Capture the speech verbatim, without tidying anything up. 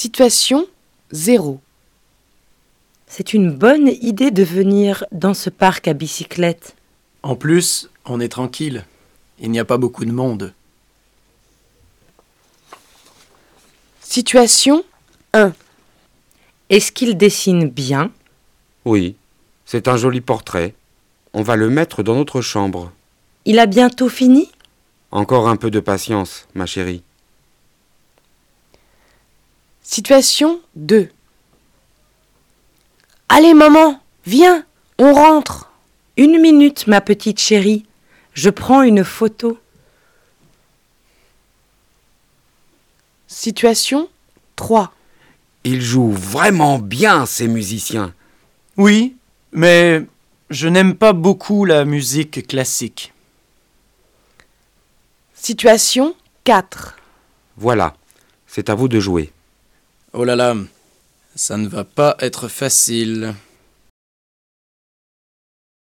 Situation zéro. C'est une bonne idée de venir dans ce parc à bicyclette. En plus, on est tranquille. Il n'y a pas beaucoup de monde. Situation un. Est-ce qu'il dessine bien? Oui, c'est un joli portrait. On va le mettre dans notre chambre. Il a bientôt fini? Encore un peu de patience, ma chérie. Situation deux. Allez maman, viens, on rentre. Une minute, ma petite chérie. Je prends une photo. Situation trois. Ils jouent vraiment bien, ces musiciens. Oui, mais je n'aime pas beaucoup la musique classique. Situation quatre. Voilà, c'est à vous de jouer. Oh là là, ça ne va pas être facile.